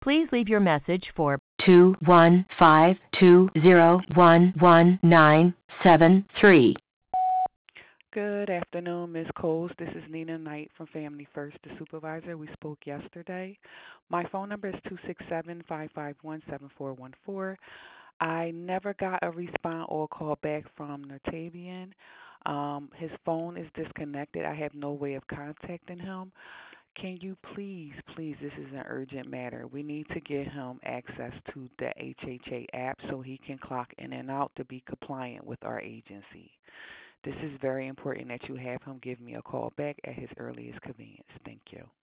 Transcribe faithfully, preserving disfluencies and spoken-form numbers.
Please leave your message for two one five two zero one one nine seven three. Good afternoon, Miz Coles. This is Nina Knight from Family First, the supervisor. We spoke yesterday. My phone number is two six seven, five five one, seven four one four. I never got a response or call back from Natavian. Um, his phone is disconnected. I have no way of contacting him. Can you please, please, this is an urgent matter. We need to get him access to the H H A app so he can clock in and out to be compliant with our agency. This is very important that you have him give me a call back at his earliest convenience. Thank you.